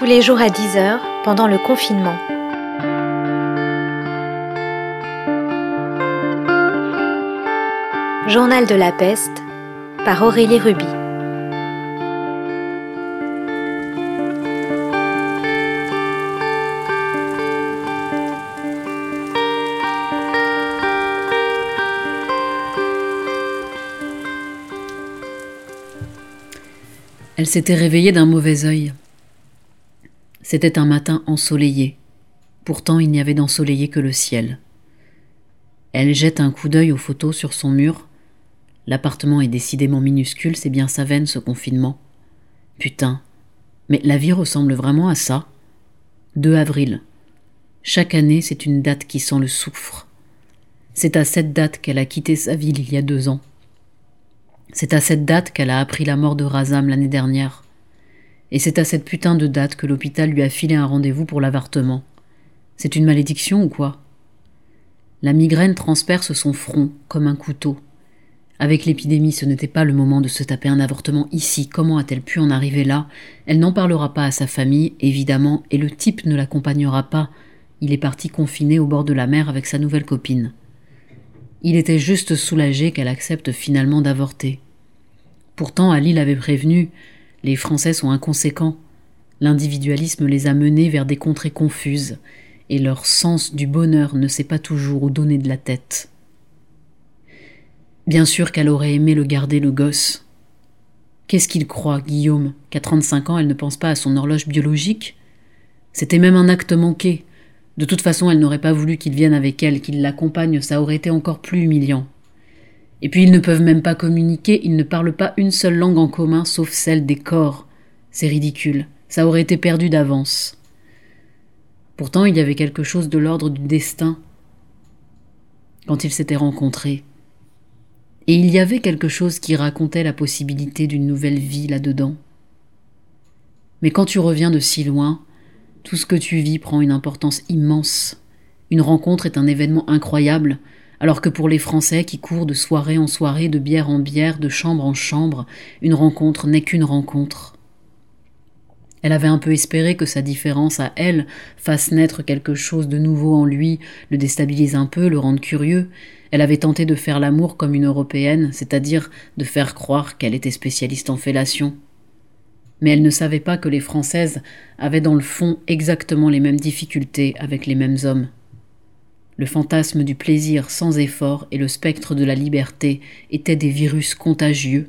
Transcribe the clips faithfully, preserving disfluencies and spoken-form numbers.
tous les jours à dix heures pendant le confinement. Journal de la peste par Aurélie Ruby. Elle s'était réveillée d'un mauvais œil. C'était un matin ensoleillé. Pourtant, il n'y avait d'ensoleillé que le ciel. Elle jette un coup d'œil aux photos sur son mur. L'appartement est décidément minuscule, c'est bien sa veine, ce confinement. Putain, mais la vie ressemble vraiment à ça. deux avril. Chaque année, c'est une date qui sent le soufre. C'est à cette date qu'elle a quitté sa ville il y a deux ans. C'est à cette date qu'elle a appris la mort de Razam l'année dernière. Et c'est à cette putain de date que l'hôpital lui a filé un rendez-vous pour l'avortement. C'est une malédiction ou quoi ? La migraine transperce son front comme un couteau. Avec l'épidémie, ce n'était pas le moment de se taper un avortement ici. Comment a-t-elle pu en arriver là ? Elle n'en parlera pas à sa famille, évidemment, et le type ne l'accompagnera pas. Il est parti confiné au bord de la mer avec sa nouvelle copine. Il était juste soulagé qu'elle accepte finalement d'avorter. Pourtant, Ali l'avait prévenu, les Français sont inconséquents. L'individualisme les a menés vers des contrées confuses, et leur sens du bonheur ne sait pas toujours où donner de la tête. Bien sûr qu'elle aurait aimé le garder, le gosse. Qu'est-ce qu'il croit, Guillaume, qu'à trente-cinq ans, elle ne pense pas à son horloge biologique ? C'était même un acte manqué. De toute façon, elle n'aurait pas voulu qu'il vienne avec elle, qu'il l'accompagne, ça aurait été encore plus humiliant. Et puis ils ne peuvent même pas communiquer, ils ne parlent pas une seule langue en commun, sauf celle des corps. C'est ridicule, ça aurait été perdu d'avance. Pourtant, il y avait quelque chose de l'ordre du destin quand ils s'étaient rencontrés. Et il y avait quelque chose qui racontait la possibilité d'une nouvelle vie là-dedans. Mais quand tu reviens de si loin, tout ce que tu vis prend une importance immense. Une rencontre est un événement incroyable, alors que pour les Français qui courent de soirée en soirée, de bière en bière, de chambre en chambre, une rencontre n'est qu'une rencontre. Elle avait un peu espéré que sa différence à elle fasse naître quelque chose de nouveau en lui, le déstabilise un peu, le rende curieux. Elle avait tenté de faire l'amour comme une Européenne, c'est-à-dire de faire croire qu'elle était spécialiste en fellation. Mais elle ne savait pas que les Françaises avaient dans le fond exactement les mêmes difficultés avec les mêmes hommes. Le fantasme du plaisir sans effort et le spectre de la liberté étaient des virus contagieux.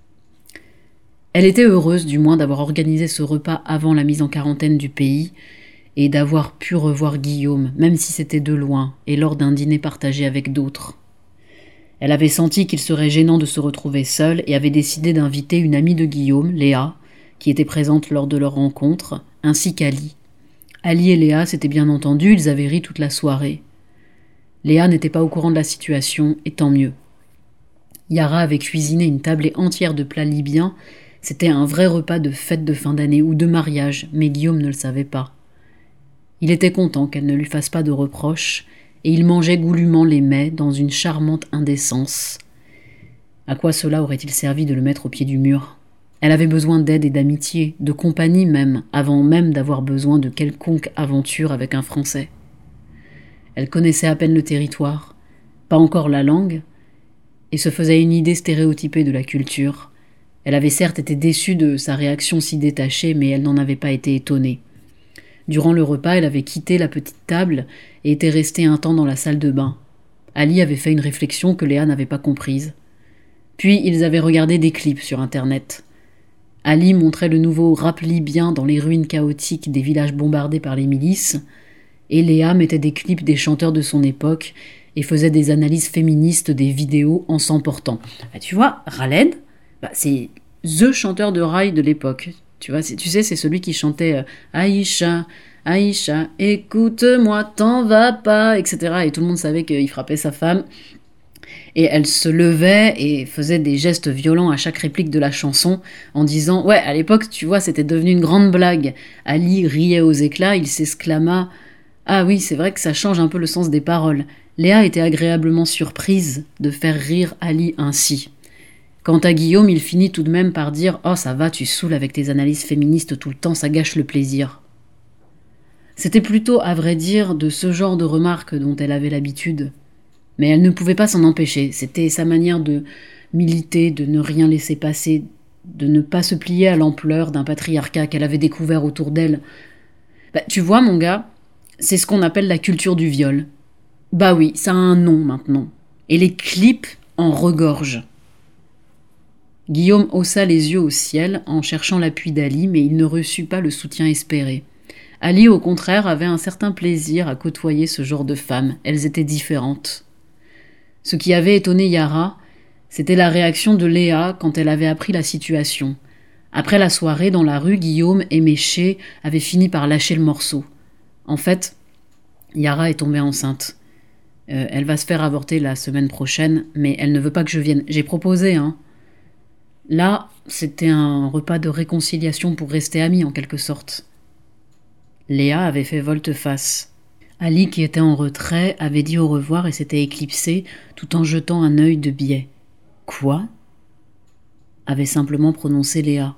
Elle était heureuse du moins d'avoir organisé ce repas avant la mise en quarantaine du pays et d'avoir pu revoir Guillaume, même si c'était de loin et lors d'un dîner partagé avec d'autres. Elle avait senti qu'il serait gênant de se retrouver seule et avait décidé d'inviter une amie de Guillaume, Léa, qui était présente lors de leur rencontre, ainsi qu'Ali. Ali et Léa s'étaient bien entendus, ils avaient ri toute la soirée. Léa n'était pas au courant de la situation, et tant mieux. Yara avait cuisiné une tablée entière de plats libyens, c'était un vrai repas de fête de fin d'année ou de mariage, mais Guillaume ne le savait pas. Il était content qu'elle ne lui fasse pas de reproches, et il mangeait goulûment les mets dans une charmante indécence. À quoi cela aurait-il servi de le mettre au pied du mur ? Elle avait besoin d'aide et d'amitié, de compagnie même, avant même d'avoir besoin de quelconque aventure avec un Français. Elle connaissait à peine le territoire, pas encore la langue, et se faisait une idée stéréotypée de la culture. Elle avait certes été déçue de sa réaction si détachée, mais elle n'en avait pas été étonnée. Durant le repas, elle avait quitté la petite table et était restée un temps dans la salle de bain. Ali avait fait une réflexion que Léa n'avait pas comprise. Puis ils avaient regardé des clips sur Internet. Ali montrait le nouveau rap libyen dans les ruines chaotiques des villages bombardés par les milices, et Léa mettait des clips des chanteurs de son époque et faisait des analyses féministes des vidéos en s'emportant. Bah, tu vois, Khaled, bah, c'est the chanteur de rail de l'époque. Tu vois, tu sais, c'est celui qui chantait euh, « Aïcha, Aïcha, écoute-moi, t'en vas pas », et cetera. Et tout le monde savait qu'il frappait sa femme. Et elle se levait et faisait des gestes violents à chaque réplique de la chanson en disant « Ouais, à l'époque, tu vois, c'était devenu une grande blague. » Ali riait aux éclats, il s'exclama « Ah oui, c'est vrai que ça change un peu le sens des paroles. » Léa était agréablement surprise de faire rire Ali ainsi. Quant à Guillaume, il finit tout de même par dire « Oh, ça va, tu saoules avec tes analyses féministes tout le temps, ça gâche le plaisir. » C'était plutôt, à vrai dire, de ce genre de remarques dont elle avait l'habitude. Mais elle ne pouvait pas s'en empêcher, c'était sa manière de militer, de ne rien laisser passer, de ne pas se plier à l'ampleur d'un patriarcat qu'elle avait découvert autour d'elle. Bah, tu vois, mon gars, c'est ce qu'on appelle la culture du viol. Bah oui, ça a un nom maintenant. Et les clips en regorgent. Guillaume haussa les yeux au ciel en cherchant l'appui d'Ali, mais il ne reçut pas le soutien espéré. Ali, au contraire, avait un certain plaisir à côtoyer ce genre de femmes. Elles étaient différentes. Ce qui avait étonné Yara, c'était la réaction de Léa quand elle avait appris la situation. Après la soirée, dans la rue, Guillaume et Méché avaient fini par lâcher le morceau. En fait, Yara est tombée enceinte. Euh, elle va se faire avorter la semaine prochaine, mais elle ne veut pas que je vienne. J'ai proposé, hein. Là, c'était un repas de réconciliation pour rester amis, en quelque sorte. Léa avait fait volte-face. Ali, qui était en retrait, avait dit au revoir et s'était éclipsé tout en jetant un œil de biais. « Quoi ?» avait simplement prononcé Léa.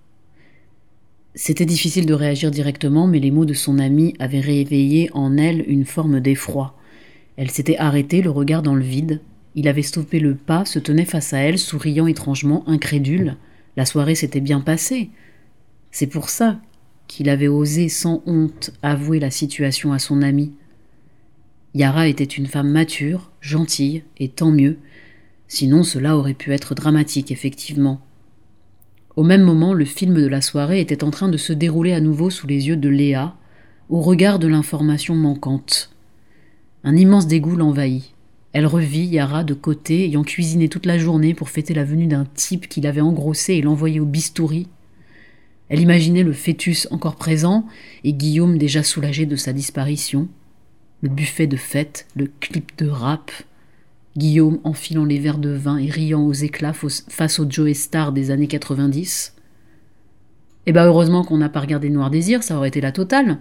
C'était difficile de réagir directement, mais les mots de son amie avaient réveillé en elle une forme d'effroi. Elle s'était arrêtée, le regard dans le vide. Il avait stoppé le pas, se tenait face à elle, souriant étrangement, incrédule. La soirée s'était bien passée. C'est pour ça qu'il avait osé sans honte avouer la situation à son amie. Yara était une femme mature, gentille, et tant mieux. Sinon, cela aurait pu être dramatique, effectivement. Au même moment, le film de la soirée était en train de se dérouler à nouveau sous les yeux de Léa, au regard de l'information manquante. Un immense dégoût l'envahit. Elle revit Yara de côté, ayant cuisiné toute la journée pour fêter la venue d'un type qui l'avait engrossé et l'envoyé au bistouri. Elle imaginait le fœtus encore présent et Guillaume déjà soulagé de sa disparition. Le buffet de fête, le clip de rap. Guillaume enfilant les verres de vin et riant aux éclats face au Joey Star des années quatre-vingt-dix. Eh ben heureusement qu'on n'a pas regardé Noir Désir, ça aurait été la totale.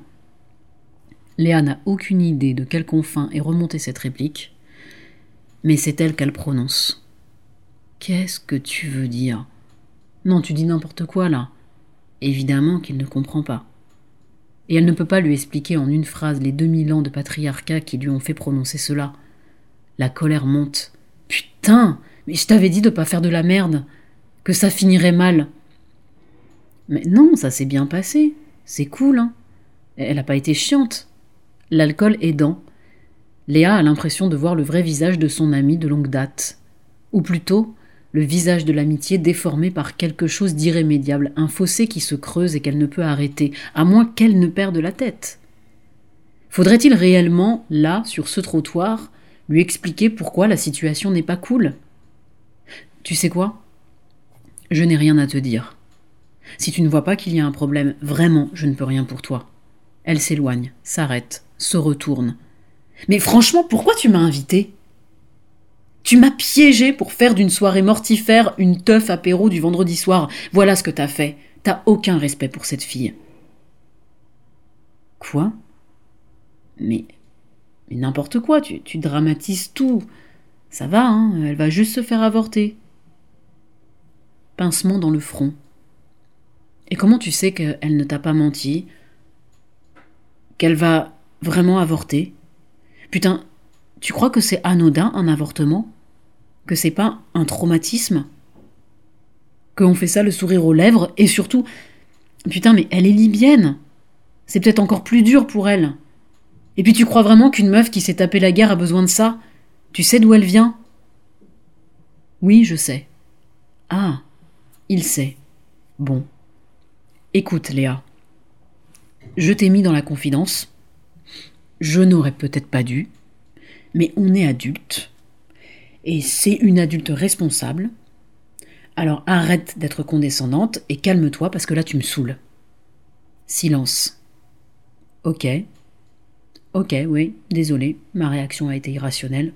Léa n'a aucune idée de quel confin est remontée cette réplique, mais c'est elle qu'elle prononce. « Qu'est-ce que tu veux dire ? Non, tu dis n'importe quoi là. » Évidemment qu'il ne comprend pas. Et elle ne peut pas lui expliquer en une phrase les deux mille ans de patriarcat qui lui ont fait prononcer cela. La colère monte. « Putain, mais je t'avais dit de pas faire de la merde, que ça finirait mal. » Mais non, ça s'est bien passé. C'est cool, hein. Elle n'a pas été chiante. L'alcool aidant, Léa a l'impression de voir le vrai visage de son amie de longue date. Ou plutôt, le visage de l'amitié déformé par quelque chose d'irrémédiable, un fossé qui se creuse et qu'elle ne peut arrêter, à moins qu'elle ne perde la tête. Faudrait-il réellement, là, sur ce trottoir, lui expliquer pourquoi la situation n'est pas cool ? Tu sais quoi ? Je n'ai rien à te dire. Si tu ne vois pas qu'il y a un problème, vraiment, je ne peux rien pour toi. Elle s'éloigne, s'arrête, se retourne. Mais franchement, pourquoi tu m'as invitée ? Tu m'as piégée pour faire d'une soirée mortifère une teuf apéro du vendredi soir. Voilà ce que t'as fait. T'as aucun respect pour cette fille. Quoi ? Mais, mais n'importe quoi, tu, tu dramatises tout. Ça va, hein, elle va juste se faire avorter. Pincement dans le front. Et comment tu sais qu'elle ne t'a pas menti ? Qu'elle va vraiment avorter ? Putain, tu crois que c'est anodin un avortement ? Que c'est pas un traumatisme ? Qu'on fait ça le sourire aux lèvres et surtout, putain mais elle est libyenne. C'est peut-être encore plus dur pour elle. Et puis tu crois vraiment qu'une meuf qui s'est tapée la guerre a besoin de ça ? Tu sais d'où elle vient ? Oui, je sais. Ah, il sait. Bon. Écoute, Léa. Je t'ai mis dans la confidence. Je n'aurais peut-être pas dû. Mais on est adulte. Et c'est une adulte responsable. Alors arrête d'être condescendante et calme-toi parce que là tu me saoules. Silence. Ok. Ok, oui, désolé, ma réaction a été irrationnelle.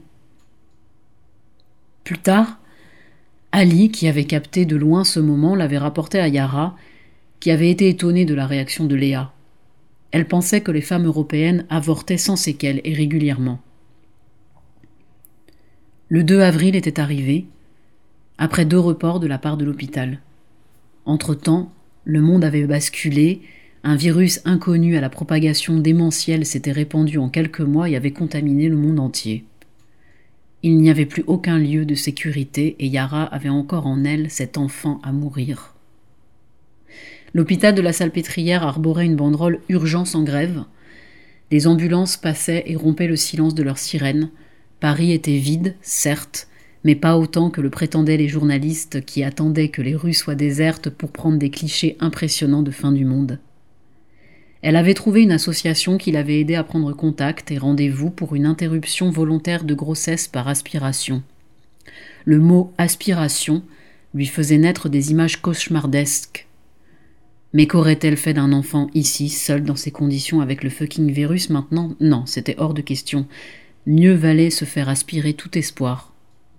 Plus tard, Ali, qui avait capté de loin ce moment, l'avait rapporté à Yara, qui avait été étonnée de la réaction de Léa. Elle pensait que les femmes européennes avortaient sans séquelles et régulièrement. Le deux avril était arrivé. après deux reports de la part de l'hôpital. Entre-temps, le monde avait basculé, un virus inconnu à la propagation démentielle s'était répandu en quelques mois et avait contaminé le monde entier. Il n'y avait plus aucun lieu de sécurité et Yara avait encore en elle cet enfant à mourir. L'hôpital de la Salpêtrière arborait une banderole « Urgence en grève ». Les ambulances passaient et rompaient le silence de leurs sirènes. Paris était vide, certes, mais pas autant que le prétendaient les journalistes qui attendaient que les rues soient désertes pour prendre des clichés impressionnants de fin du monde. Elle avait trouvé une association qui l'avait aidée à prendre contact et rendez-vous pour une interruption volontaire de grossesse par aspiration. Le mot « aspiration » lui faisait naître des images cauchemardesques. Mais qu'aurait-elle fait d'un enfant ici, seul dans ces conditions avec le fucking virus maintenant ? Non, c'était hors de question. Mieux valait se faire aspirer tout espoir.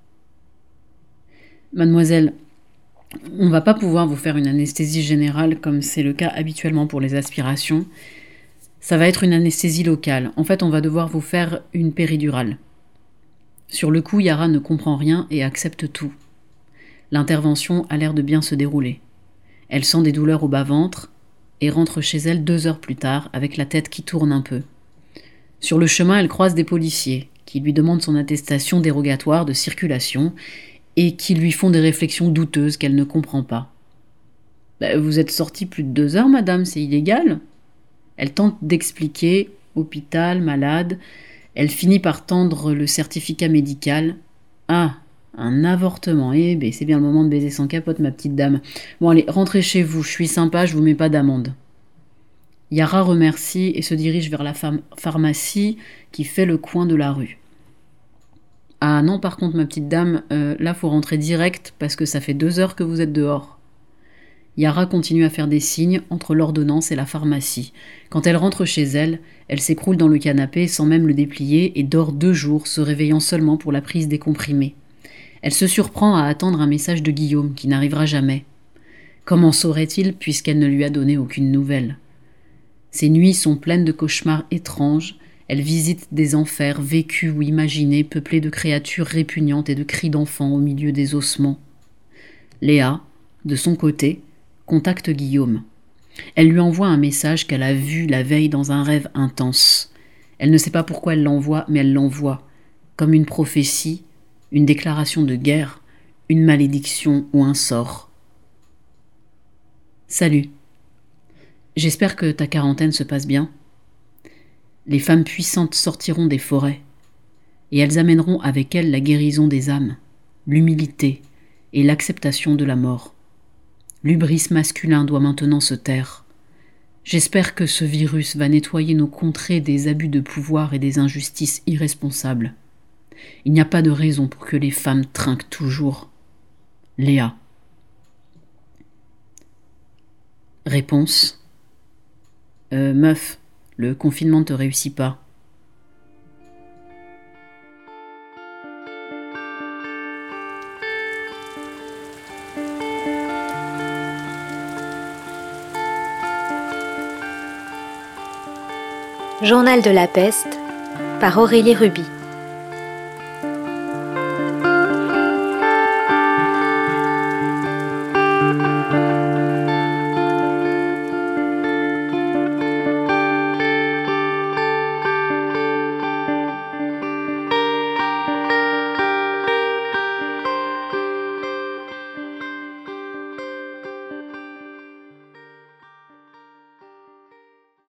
Mademoiselle, on va pas pouvoir vous faire une anesthésie générale comme c'est le cas habituellement pour les aspirations. Ça va être une anesthésie locale. En fait, on va devoir vous faire une péridurale. Sur le coup, Yara ne comprend rien et accepte tout. L'intervention a l'air de bien se dérouler. Elle sent des douleurs au bas-ventre et rentre chez elle deux heures plus tard avec la tête qui tourne un peu. Sur le chemin, elle croise des policiers qui lui demandent son attestation dérogatoire de circulation et qui lui font des réflexions douteuses qu'elle ne comprend pas. Bah, « Vous êtes sortie plus de deux heures, madame, c'est illégal ?» Elle tente d'expliquer, hôpital, malade. Elle finit par tendre le certificat médical. « Ah, un avortement, eh ben c'est bien le moment de baiser sans capote, ma petite dame. Bon allez, rentrez chez vous, je suis sympa, je vous mets pas d'amende. » Yara remercie et se dirige vers la phar- pharmacie qui fait le coin de la rue. « Ah non, par contre, ma petite dame, euh, là faut rentrer direct parce que ça fait deux heures que vous êtes dehors. » Yara continue à faire des signes entre l'ordonnance et la pharmacie. Quand elle rentre chez elle, elle s'écroule dans le canapé sans même le déplier et dort deux jours, se réveillant seulement pour la prise des comprimés. Elle se surprend à attendre un message de Guillaume qui n'arrivera jamais. Comment saurait-il puisqu'elle ne lui a donné aucune nouvelle ? Ses nuits sont pleines de cauchemars étranges. Elle visite des enfers vécus ou imaginés, peuplés de créatures répugnantes et de cris d'enfants au milieu des ossements. Léa, de son côté, contacte Guillaume. Elle lui envoie un message qu'elle a vu la veille dans un rêve intense. Elle ne sait pas pourquoi elle l'envoie, mais elle l'envoie, comme une prophétie, une déclaration de guerre, une malédiction ou un sort. Salut. J'espère que ta quarantaine se passe bien. Les femmes puissantes sortiront des forêts, et elles amèneront avec elles la guérison des âmes, l'humilité et l'acceptation de la mort. L'hubris masculin doit maintenant se taire. J'espère que ce virus va nettoyer nos contrées des abus de pouvoir et des injustices irresponsables. Il n'y a pas de raison pour que les femmes trinquent toujours. Léa. Réponse. Euh, meuf, le confinement ne te réussit pas. Journal de la peste par Aurélie Ruby.